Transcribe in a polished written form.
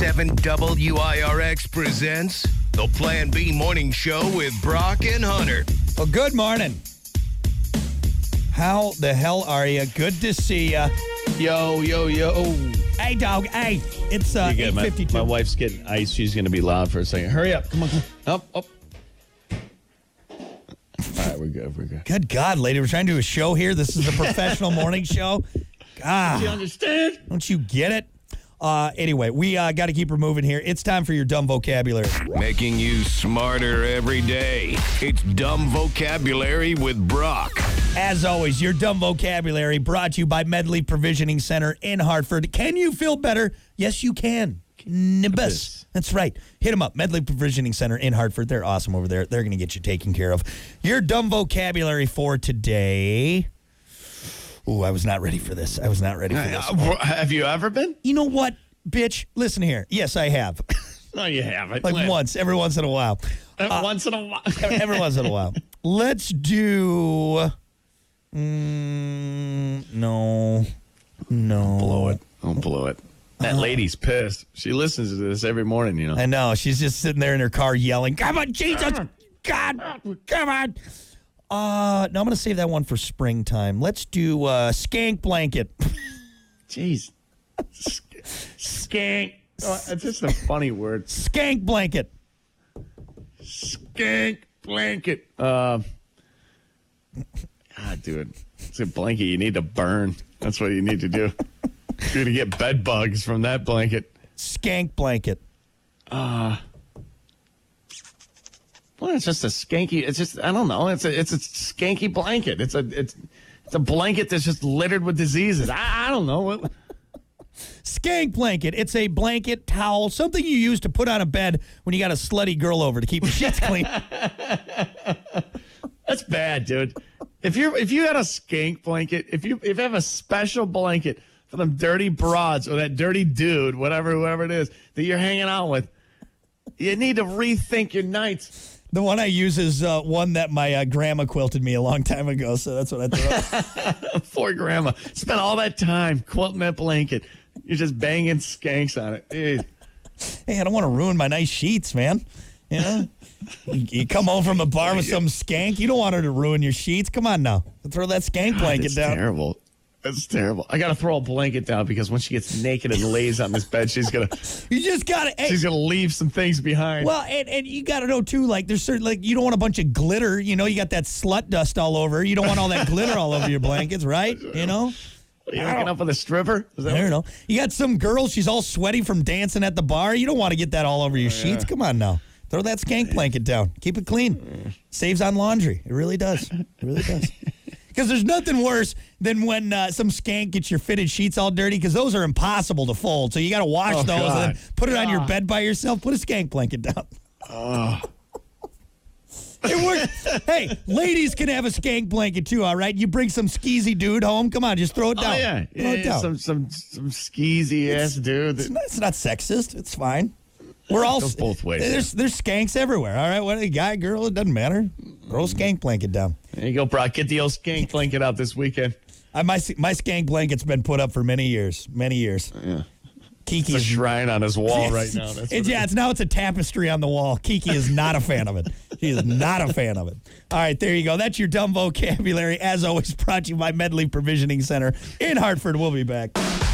97 WIRX presents the Plan B Morning Show with Brock and Hunter. Well, good morning. How the hell are you? Good to see you. Yo. Hey, dog. Hey, it's 8:52. My wife's getting ice. She's going to be loud for a second. Hurry up. Come on. Up. All right, we're good. Good God, lady. We're trying to do a show here. This is a professional morning show. God. Do you understand? Don't you get it? Anyway, we got to keep her moving here. It's time for your dumb vocabulary. Making you smarter every day. It's Dumb Vocabulary with Brock. As always, your dumb vocabulary brought to you by Medley Provisioning Center in Hartford. Can you feel better? Yes, you can. Nimbus. That's right. Hit them up. Medley Provisioning Center in Hartford. They're awesome over there. They're going to get you taken care of. Your dumb vocabulary for today. Ooh, I was not ready for this. Have you ever been? You know what, bitch? Listen here. Yes, I have. No, you haven't. Like once, every once in a while. Once in a while. Every once in a while. Let's do... no. Don't blow it. That lady's pissed. She listens to this every morning, you know. I know. She's just sitting there in her car yelling, come on, Jesus! God! Come on! No, I'm going to save that one for springtime. Let's do skank blanket. Jeez. Skank. Oh, it's just a funny word. Skank blanket. Skank blanket. God, dude. It's a blanket you need to burn. That's what you need to do. You're going to get bed bugs from that blanket. Skank blanket. Well, it's just a skanky. It's just, I don't know. It's a skanky blanket. It's a blanket that's just littered with diseases. I don't know. Skank blanket. It's a blanket, towel, something you use to put on a bed when you got a slutty girl over to keep your sheets clean. That's bad, dude. If you had a skank blanket, if you have a special blanket for them dirty broads or that dirty dude, whoever it is that you're hanging out with, you need to rethink your nights. The one I use is one that my grandma quilted me a long time ago, so that's what I throw. Poor grandma. Spent all that time quilting that blanket. You're just banging skanks on it. Jeez. Hey, I don't want to ruin my nice sheets, man. You know? You come home from a bar with some skank, you don't want her to ruin your sheets. Come on now. Throw that skank blanket down. Terrible. That's terrible. I got to throw a blanket down because when she gets naked and lays on this bed, she's going to... You just got to... Hey. She's going to leave some things behind. Well, and you got to know, too, like, there's certain... Like, you don't want a bunch of glitter. You know, you got that slut dust all over. You don't want all that glitter all over your blankets, right? You know? Are you hooking up with a stripper? I don't know. You got some girl, she's all sweaty from dancing at the bar. You don't want to get that all over your sheets. Come on now. Throw that skank blanket down. Keep it clean. Saves on laundry. It really does. It really does. Because there's nothing worse than when some skank gets your fitted sheets all dirty, because those are impossible to fold. So you got to wash those and then put it on your bed by yourself. Put a skank blanket down. It works. Hey, ladies can have a skank blanket too, all right? You bring some skeezy dude home. Come on, just throw it down. Oh, yeah. Throw it down. Some skeezy ass dude. It's not sexist. It's fine. We're all goes both ways. There's skanks everywhere. All right, what a guy, girl, it doesn't matter. Throw a skank blanket down. There you go, Brock. Get the old skank blanket out this weekend. My skank blanket's been put up for many years. Many years. Yeah. Kiki it's a shrine on his wall right now. It's a tapestry on the wall. Kiki is not a fan of it. She is not a fan of it. All right, there you go. That's your dumb vocabulary. As always, brought to you by Medley Provisioning Center in Hartford. We'll be back.